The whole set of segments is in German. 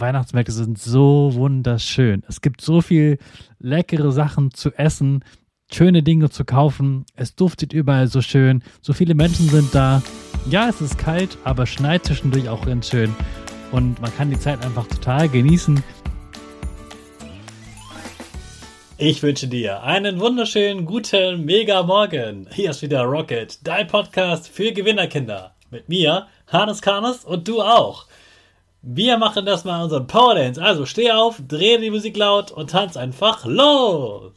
Weihnachtsmärkte sind so wunderschön. Es gibt so viel leckere Sachen zu essen, schöne Dinge zu kaufen. Es duftet überall so schön. So viele Menschen sind da. Ja, es ist kalt, aber schneit zwischendurch auch ganz schön. Und man kann die Zeit einfach total genießen. Ich wünsche dir einen wunderschönen, guten, mega Morgen. Hier ist wieder Rocket, dein Podcast für Gewinnerkinder. Mit mir, Hannes Karnes, und du auch. Wir machen das mal unseren Power Dance. Also steh auf, dreh die Musik laut und tanz einfach los.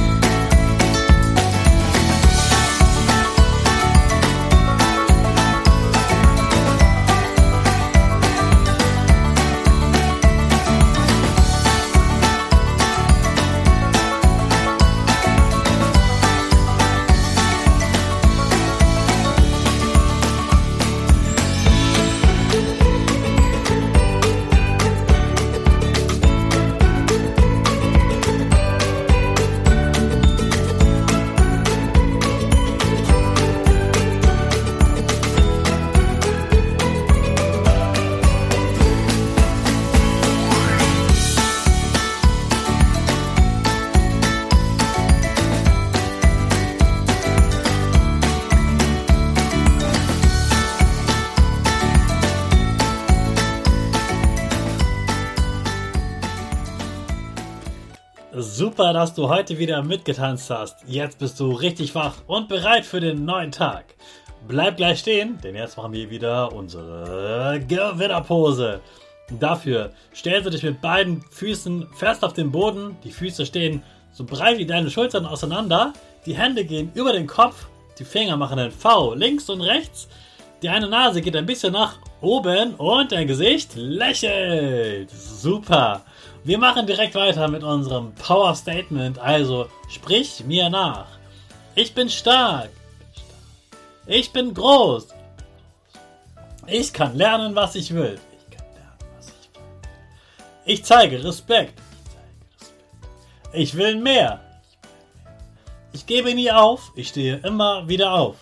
Super, dass du heute wieder mitgetanzt hast. Jetzt bist du richtig wach und bereit für den neuen Tag. Bleib gleich stehen, denn jetzt machen wir wieder unsere Gewinnerpose. Dafür stellst du dich mit beiden Füßen fest auf den Boden. Die Füße stehen so breit wie deine Schultern auseinander. Die Hände gehen über den Kopf. Die Finger machen ein V links und rechts. Die eine Nase geht ein bisschen nach oben und dein Gesicht lächelt. Super. Wir machen direkt weiter mit unserem Power Statement. Also sprich mir nach. Ich bin stark. Ich bin groß. Ich kann lernen, was ich will. Ich zeige Respekt. Ich will mehr. Ich gebe nie auf. Ich stehe immer wieder auf.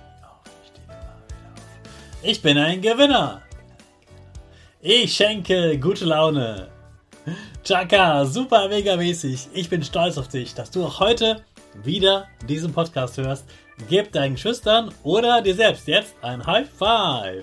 Ich bin ein Gewinner. Ich schenke gute Laune. Chaka, super mega mäßig. Ich bin stolz auf dich, dass du auch heute wieder diesen Podcast hörst. Gib deinen Geschwistern oder dir selbst jetzt ein High Five.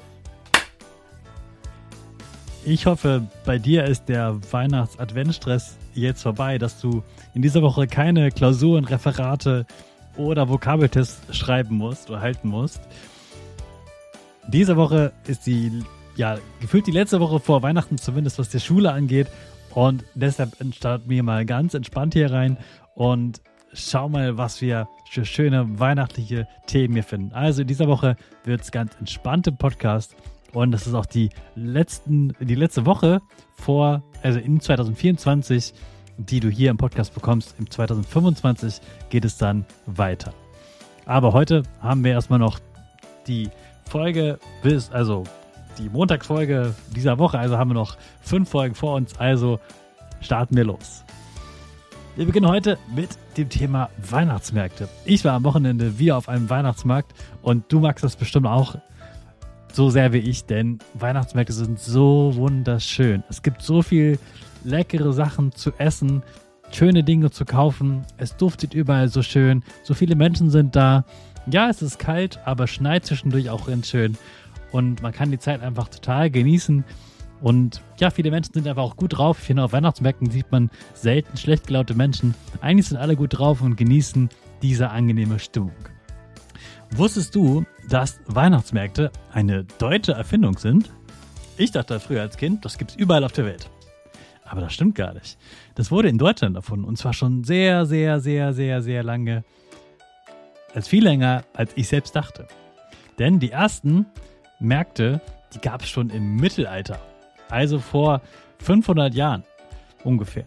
Ich hoffe, bei dir ist der Weihnachts-Adventstress jetzt vorbei, dass du in dieser Woche keine Klausuren, Referate oder Vokabeltests schreiben musst oder halten musst. Diese Woche ist gefühlt die letzte Woche vor Weihnachten, zumindest was die Schule angeht. Und deshalb starten wir mal ganz entspannt hier rein und schau mal, was wir für schöne weihnachtliche Themen hier finden. Also in dieser Woche wird es ganz entspannt im Podcast und das ist auch die letzte Woche in 2024, die du hier im Podcast bekommst. Im 2025 geht es dann weiter. Aber heute haben wir erstmal noch die Folge die Montagsfolge dieser Woche, also haben wir noch 5 Folgen vor uns, also starten wir los. Wir beginnen heute mit dem Thema Weihnachtsmärkte. Ich war am Wochenende wieder auf einem Weihnachtsmarkt und du magst das bestimmt auch so sehr wie ich, denn Weihnachtsmärkte sind so wunderschön. Es gibt so viel leckere Sachen zu essen, schöne Dinge zu kaufen, es duftet überall so schön, so viele Menschen sind da. Ja, es ist kalt, aber schneit zwischendurch auch ganz schön. Und man kann die Zeit einfach total genießen. Und ja, viele Menschen sind einfach auch gut drauf. Ich finde, auf Weihnachtsmärkten sieht man selten schlecht gelaunte Menschen. Eigentlich sind alle gut drauf und genießen diese angenehme Stimmung. Wusstest du, dass Weihnachtsmärkte eine deutsche Erfindung sind? Ich dachte früher als Kind, das gibt es überall auf der Welt. Aber das stimmt gar nicht. Das wurde in Deutschland erfunden. Und zwar schon sehr, sehr, sehr, sehr, sehr lange. Viel länger, als ich selbst dachte. Denn die ersten Märkte, die gab es schon im Mittelalter, also vor 500 Jahren ungefähr.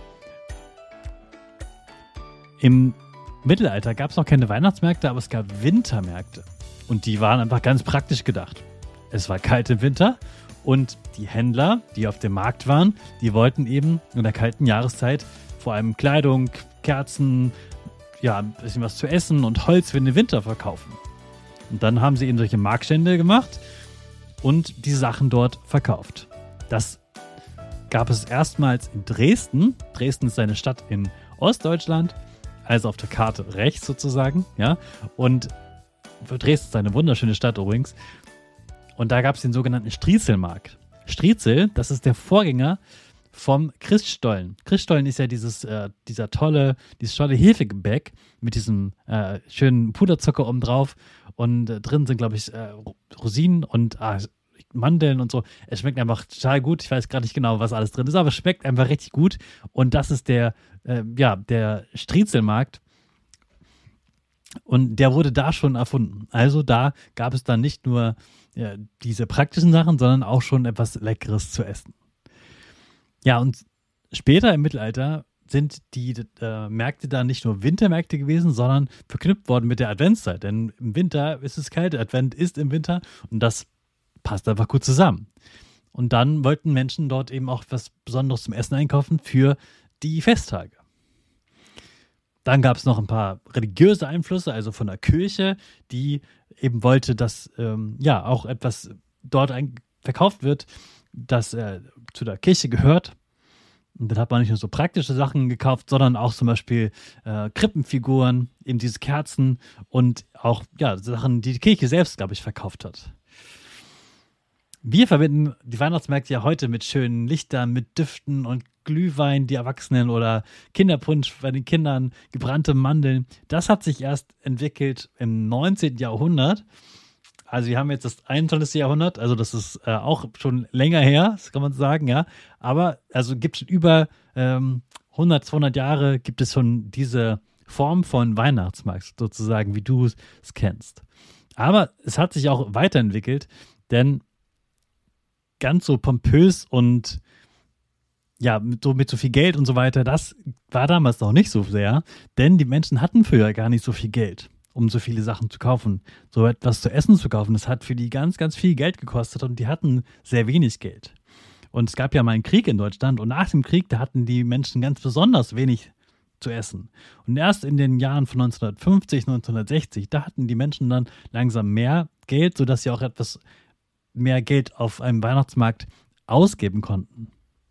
Im Mittelalter gab es noch keine Weihnachtsmärkte, aber es gab Wintermärkte und die waren einfach ganz praktisch gedacht. Es war kalt im Winter und die Händler, die auf dem Markt waren, die wollten eben in der kalten Jahreszeit vor allem Kleidung, Kerzen, ein bisschen was zu essen und Holz für den Winter verkaufen. Und dann haben sie eben solche Marktstände gemacht und die Sachen dort verkauft. Das gab es erstmals in Dresden. Dresden ist eine Stadt in Ostdeutschland, also auf der Karte rechts sozusagen, ja. Und Dresden ist eine wunderschöne Stadt übrigens. Und da gab es den sogenannten Striezelmarkt. Striezel, das ist der Vorgänger vom Christstollen. Christstollen ist ja dieses tolle Hefegebäck mit diesem schönen Puderzucker oben drauf. Und drin sind, glaube ich, Rosinen und Mandeln und so. Es schmeckt einfach total gut. Ich weiß gerade nicht genau, was alles drin ist, aber es schmeckt einfach richtig gut. Und das ist der Striezelmarkt. Und der wurde da schon erfunden. Also da gab es dann nicht nur diese praktischen Sachen, sondern auch schon etwas Leckeres zu essen. Ja, und später im Mittelalter sind die Märkte da nicht nur Wintermärkte gewesen, sondern verknüpft worden mit der Adventszeit. Denn im Winter ist es kalt, Advent ist im Winter und das passt einfach gut zusammen. Und dann wollten Menschen dort eben auch was Besonderes zum Essen einkaufen für die Festtage. Dann gab es noch ein paar religiöse Einflüsse, also von der Kirche, die eben wollte, dass auch etwas dort verkauft wird, das zu der Kirche gehört. Und dann hat man nicht nur so praktische Sachen gekauft, sondern auch zum Beispiel Krippenfiguren, eben diese Kerzen und auch Sachen, die die Kirche selbst, glaube ich, verkauft hat. Wir verbinden die Weihnachtsmärkte ja heute mit schönen Lichtern, mit Düften und Glühwein, die Erwachsenen oder Kinderpunsch bei den Kindern, gebrannte Mandeln. Das hat sich erst entwickelt im 19. Jahrhundert. Also wir haben jetzt das 21. Jahrhundert, also das ist auch schon länger her, das kann man sagen, ja. Aber also gibt es schon über 100, 200 Jahre gibt es schon diese Form von Weihnachtsmarkt sozusagen, wie du es kennst. Aber es hat sich auch weiterentwickelt, denn ganz so pompös und mit so viel Geld und so weiter, das war damals noch nicht so sehr, denn die Menschen hatten früher gar nicht so viel Geld, um so viele Sachen zu kaufen, so etwas zu essen zu kaufen. Das hat für die ganz, ganz viel Geld gekostet und die hatten sehr wenig Geld. Und es gab ja mal einen Krieg in Deutschland und nach dem Krieg, da hatten die Menschen ganz besonders wenig zu essen. Und erst in den Jahren von 1950, 1960, da hatten die Menschen dann langsam mehr Geld, sodass sie auch etwas mehr Geld auf einem Weihnachtsmarkt ausgeben konnten.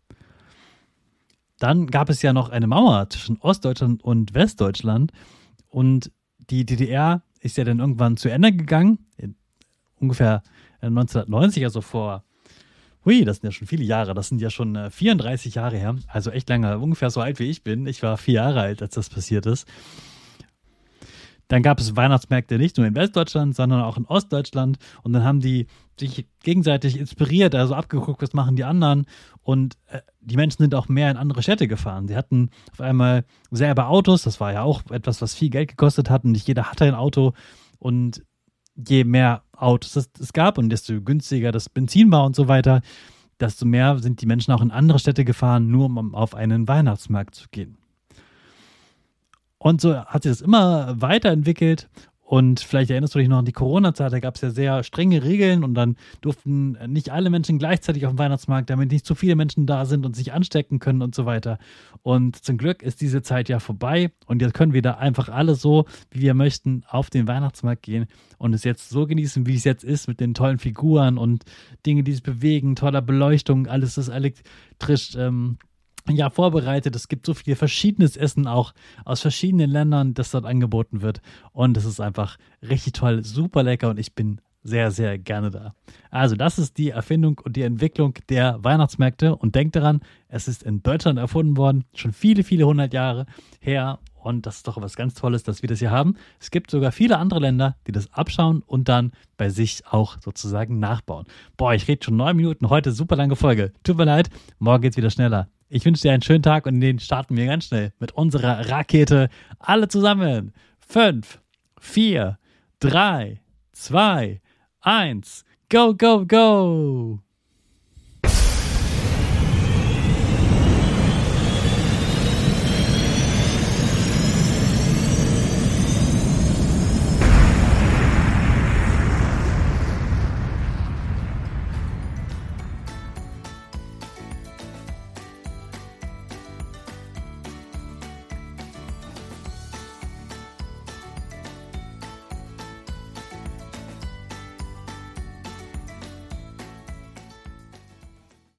Dann gab es ja noch eine Mauer zwischen Ostdeutschland und Westdeutschland und die DDR ist ja dann irgendwann zu Ende gegangen, ungefähr 1990, also das sind ja schon viele Jahre, das sind ja schon 34 Jahre her, also echt lange, ungefähr so alt wie ich bin. Ich war 4 Jahre alt, als das passiert ist. Dann gab es Weihnachtsmärkte nicht nur in Westdeutschland, sondern auch in Ostdeutschland. Und dann haben die sich gegenseitig inspiriert, also abgeguckt, was machen die anderen. Und die Menschen sind auch mehr in andere Städte gefahren. Sie hatten auf einmal selber Autos. Das war ja auch etwas, was viel Geld gekostet hat. Und nicht jeder hatte ein Auto. Und je mehr Autos es gab und desto günstiger das Benzin war und so weiter, desto mehr sind die Menschen auch in andere Städte gefahren, nur um auf einen Weihnachtsmarkt zu gehen. Und so hat sich das immer weiterentwickelt. Und vielleicht erinnerst du dich noch an die Corona-Zeit, da gab es ja sehr strenge Regeln und dann durften nicht alle Menschen gleichzeitig auf dem Weihnachtsmarkt, damit nicht zu viele Menschen da sind und sich anstecken können und so weiter. Und zum Glück ist diese Zeit ja vorbei und jetzt können wir da einfach alle so, wie wir möchten, auf den Weihnachtsmarkt gehen und es jetzt so genießen, wie es jetzt ist, mit den tollen Figuren und Dinge, die sich bewegen, toller Beleuchtung, alles ist elektrisch vorbereitet. Es gibt so viel verschiedenes Essen auch aus verschiedenen Ländern, das dort angeboten wird. Und es ist einfach richtig toll, super lecker und ich bin sehr, sehr gerne da. Also das ist die Erfindung und die Entwicklung der Weihnachtsmärkte und denkt daran, es ist in Deutschland erfunden worden, schon viele, viele 100 Jahre her und das ist doch was ganz Tolles, dass wir das hier haben. Es gibt sogar viele andere Länder, die das abschauen und dann bei sich auch sozusagen nachbauen. Boah, ich rede schon 9 Minuten, heute super lange Folge. Tut mir leid, morgen geht's wieder schneller. Ich wünsche dir einen schönen Tag und den starten wir ganz schnell mit unserer Rakete. Alle zusammen. 5, 4, 3, 2, 1. Go, go, go!